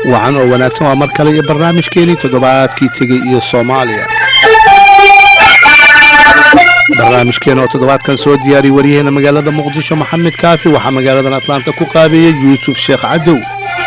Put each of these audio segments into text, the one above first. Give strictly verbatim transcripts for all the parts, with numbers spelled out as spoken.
وعن وناكسن ومركلي برنامج كيني تدبعات كي تجي إيه الصومالية برنامج كينو تدبعات كان سو دياري وريهنا مقالة مقدشة محمد كافي وحا مقالة أطلانتا كوكابية يوسف شيخ عدو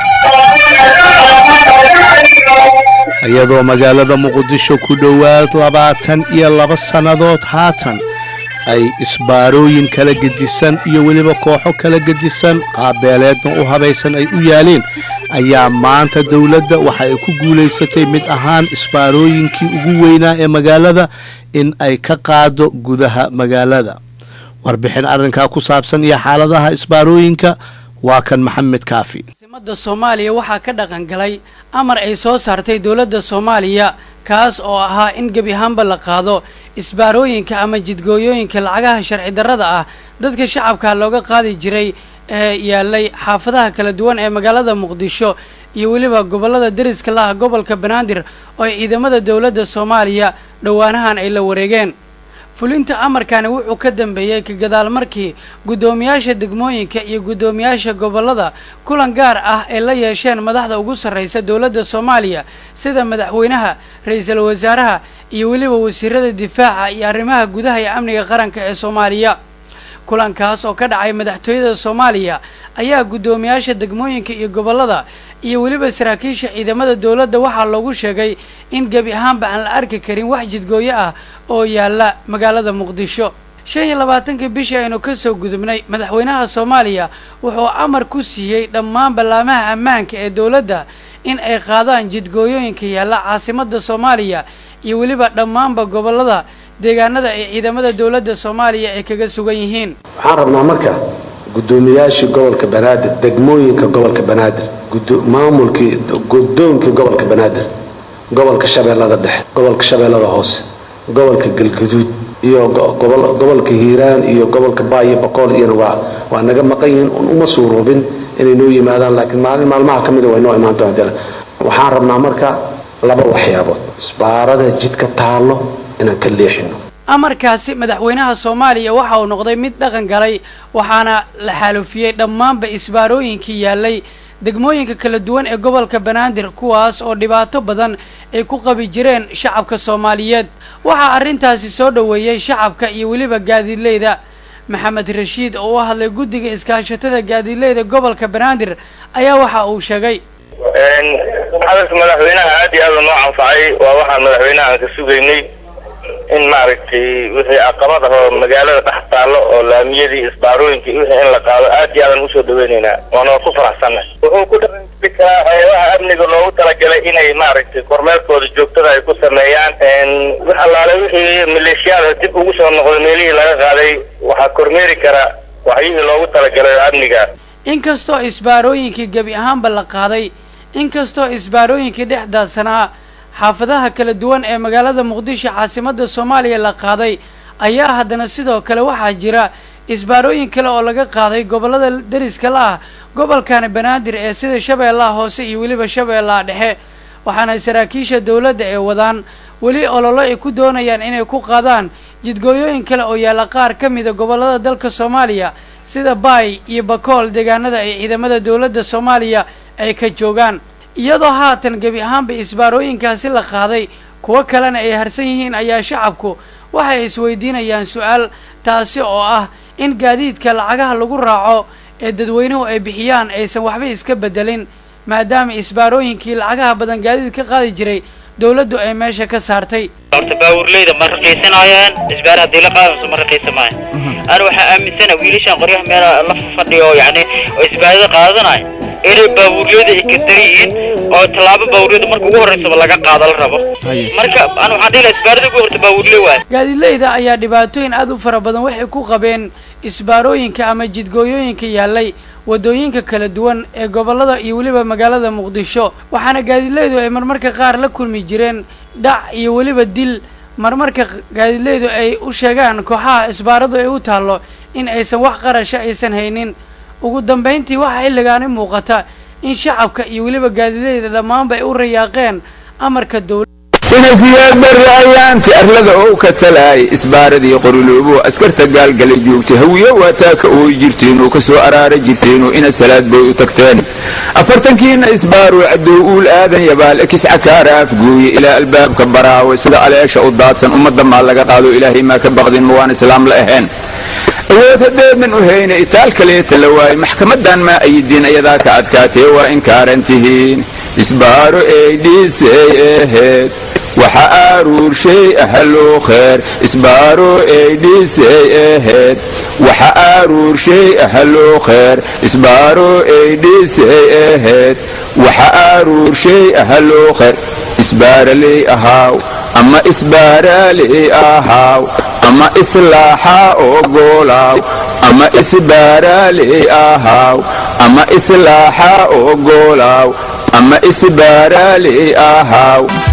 iyadoo magaalada muqdisho ku dhawaad labaatan iyo laba sanadood haatan ay isbaarooyin kala gedisan iyo waliba kooxo kala gedisan qaabeeleedna u habaysan ay u yaaleen ayaa maanta dawladda waxa ay ku guuleysatay mid ahaan isbaarooyinkii ugu weynaa ee magaalada in ay ka qaado gudaha magaalada warbixin arrinka ku saabsan iyo xaaladaha isbaarooyinka waa kan maxamed kaafi ummadda Soomaaliya waxa ka dhaqan galay amar ay soo saartay dawladda Soomaaliya kaas oo ahaa in gabi ahaanba la qaado isbaarooyinka ama jidgooyooyinka lacagaha sharci darrada ah dadka shacabka looga qaadi jiray ee yaalay xaafadaha kala duwan ee magaalada Muqdisho iyo waliba gobolada dariska la ah gobolka Banaadir oo ciidamada dawladda Soomaaliya dhawaanahan ay la wareegeen fulinta amarkan wuxuu ka dambeeyay ka gadaal markii gudoomiyaasha degmooyinka iyo gudoomiyaasha gobolada kulan gaar ah ee la yeesheen madaxda ugu sareysa dawladda Soomaaliya sida madaxweynaha ra'iisul wasaaraha iyo waliba wasiirada difaaca iyo arrimaha gudaha iyo amniga qaranka ee Soomaaliya kulankaas oo ka dhacay madaxtooyada Soomaaliya ayaa gudoomiyaasha degmooyinka iyo gobolada iyo waliba saraakiisha ciidamada dawladda waxa loogu sheegay in gabi ahaanba aan la arki karin wax jidgooyo ah oo yaala magaalada Muqdisho shan iyo labaatanka bishii aynu ka soo gudubnay madaxweynaha Soomaaliya wuxuu amar ku siiyay dhammaan balaamaha ammaanka ee dawladda in ay qaadaan jidgooyooyinka yaala caasimadda Soomaaliya iyo waliba dhammaanba gobolada deegaanada ay ciidamada dawladda Soomaaliya ay kaga sugan yihiin waxaan rabnaa marka gudoomiyaasha gobolka Banaadir degmooyinka gobolka Banaadir maamulkii gudoonkii gobolka Banaadir gobolka Shabeellada Dhexe gobolka Shabeellada Hoose gobolka Galgaduud iyo gobolka Hiiraan iyo gobolka Baayo Boqol iyo waa waa naga maqan yihiin uma suuroobin inay noo yimaadaan laakiin maalin maalmaha kamid ah way noo imaan doontaa waxaan rabnaa marka laba waxyaabood isbaarada jidka taalo inaan ka leexino amarkaasi madaxweynaha Soomaaliya waxa uu noqday mid dhaqan galay waxaana la xalufiyay dhammaanba isbaarooyinkii yaalay degmooyinka kala duwan ee gobolka Banaadir kuwaas oo dhibaato badan ay ku qabi jireen shacabka Soomaaliyeed waxa arrintaasi soo dhaweeyay shacabka iyo waliba gaadiidleyda maxamed rashiid oo u hadlay guddiga iskaashatada gaadiidleyda gobolka Banaadir ayaa waxa uu sheegay een hadalka madaxweynaha aad iyo aad loo anfacay waa waxa madaxweynaha ka sugaynay in maaragtay wixii aqabad ah oo magaalada dhex taalo oo laamiyadii isbaarooyinkii wixii in la qaado aad iyo aad u soo dhaweynayna waana ku faraxsanahay wuxuu ku dhaqankaa hay'adaha amniga loogu talagalay inay maaragtay kormeerkooda joogtada ay ku sameeyaan een wax allaale wixii maleeshiyada dib ugu soo noqday meelihii laga qaaday waxa kormeeri kara waxyihii loogu talagalay amniga inkastoo isbaarooyinkii gabi ahaanba la qaaday inkastoo isbaarooyinkii dhexdaadsanaa xaafadaha kala duwan ee magaalada Muqdisho caasimadda Soomaaliya la qaaday ayaa haddana sidoo kale waxaa jira isbaarooyin kale oo laga qaaday gobolada dariska la ah gobolkan Banaadir ee sida Shabeellaha Hoose iyo waliba Shabeellaha Dhexe waxaana saraakiisha dawladda ee wadaan wali ololo ay ku doonayaan inay ku qaadaan jidgooyooyin kale oo yaala qaar ka mid ah gobolada dalka Soomaaliya sida Baay iyo Bakool deegaanada ay ciidamada dawladda Soomaaliya ay ka joogaan iyadoo haatan gabi ahaanba isbaarooyinkaasi la qaaday kuwa kalena ay harsan yihiin ayaa shacabku waxay isweydiinayaan su'aal taasi oo ah in gaadiidka lacagaha lagu raaco ee dadweynuhu ay bixiyaan aysan waxba iska bedelin maadaama isbaarooyinkii lacagaha badan gaadiid ka qaadi jiray dawladdu ay meesha ka saartay baawurleyda ma raqiisanayaan isbaar hadii la qaado ma raqiisamaan ana waxa aaminsan wiilashan qoryaha meel la fadhiyo yaani oo isbaarada qaadanay inay baawurleyda ay ka dareen oo talaabo baawurleyda marka ugu horeysa laga qaado la rabo marka ana waxa dhilay isbaarada ugu horta baawurley waa gaadiidleyda ayaa dhibaatooyin aad u fara badan waxay ku qabeen isbaarooyinka ama jidgooyooyinka yaalay wadooyinka kala duwan ee gobolada iyo waliba magaalada Muqdisho waxaana gaadiidleydu ay marmarka qaar la kulmi jireen dhac iyo waliba dil marmarka gaadiidleydu ay u sheegaan kooxaha isbaaradu ay u taalo in aysan wax qarasho aysan haynin ugu dambeyntii waxa xilligan muuqata in shacabka iyo waliba gaadiidleyda dhammaanba ay u rayaaqeen amarka dawladda ina siyaad barri ayaanti arlada oo ka talaay isbaaradii qoruluubo askarta gaalgalay joogtay hawiyo waataaka oo jirteen oo ka soo araara jirteen oo ina salaad bay u tagteen afartankiina isbaaru cadow uul aadan yabaal ekis cakaara afgooye ilaa albaabka baraawe sida aleesha u daadsan ummadda maa laga qaado ilaahay maa ka baqdin ma waan islaam la ahayn awood hadeednan u hayna itaal kaleeta la waayey maxkamadan maa aydiin ayadaa ka adkaatee waa inkaaran tihiin isbaaro ay dhiisay aheed waxa aruurshay ahloo kheer isbaaro ay dhiisay aheed waxa aruurshay ahloo kheer isbaaro ay dhiisay aheed waxa aruurshay ahloo kheer isbaaraley ahaaw ama isbaaraley ahaaw ama islaaxa ogolaaw ama isbaaraley ahaaw ama islaaxa ogolaaw ama isbaaraley ahaaw